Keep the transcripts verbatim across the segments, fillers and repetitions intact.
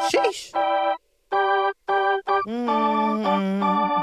Sheesh. Mm.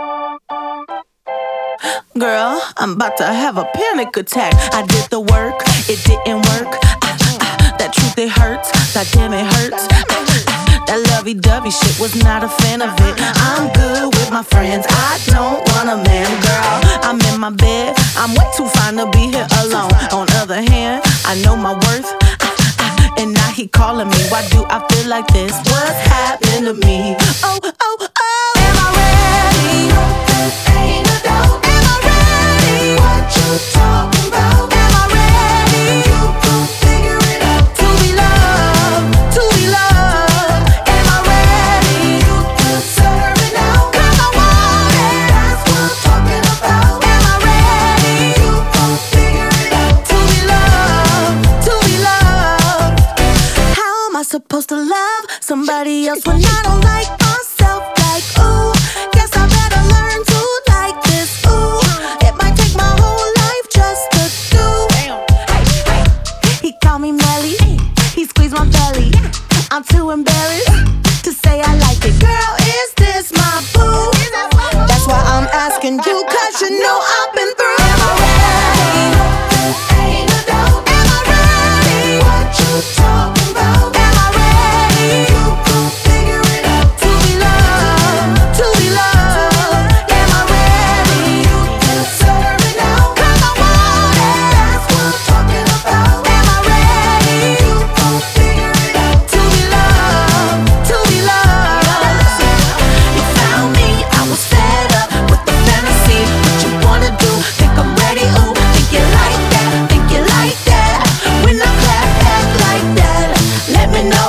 Girl, I'm about to have a panic attack. I did the work, it didn't work. Ah, ah, that truth, it hurts. God damn, it hurts. Ah, ah, that lovey-dovey shit, was not a fan of it. I'm good with my friends, I don't want a man. Girl, I'm in my bed, I'm way too fine to be here alone. On other hand, I know my worth. Ah, and now he calling me. Why do I feel like this? What's happening to me? Oh, oh, oh. Am I ready? Ain't no doubt. Am I ready? What you talking about? Am I ready? You gon' figure it out. To be loved, to be loved. Am I ready? You deserve it now. 'Cause I want it. That's what I'm talking about. Am I ready? You gon' figure it out. To be loved, to be loved. How am I supposed to love somebody else when I don't like myself? Like, ooh, guess I better learn to like this. Ooh, it might take my whole life just to do. Hey, hey. He called me Melly, he squeezed my belly. I'm too embarrassed to say I like it. Girl, is this my boo? That's why I'm asking you, 'cause you know I've been through. Am I ready? Ain't no doubt. Am I ready? What you talking about? Am I ready? You gon' figure it out. To be loved, to be loved. Am I ready? You deserve it now. 'Cause I want it. That's what I'm talking about. Am I ready? You gon' figure it out. To be loved, to be loved. You found me, I was fed up with the fantasy. What you wanna do? Think I'm ready? Ooh, think you like that? Think you like that? When I clap back like that, let me know.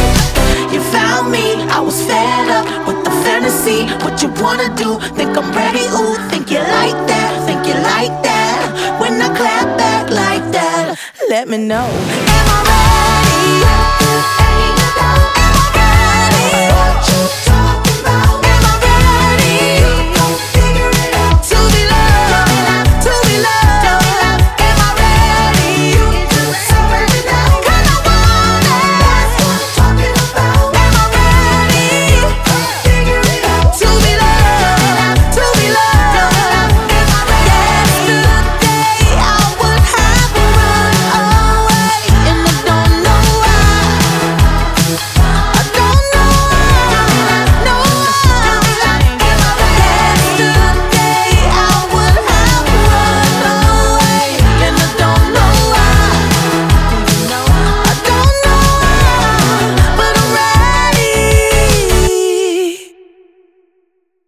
You found me, I was fed up with the fantasy. What you wanna do? Think I'm ready? Ooh, think you like that? Think you like that? When I clap back like that, let me know. Am I ready?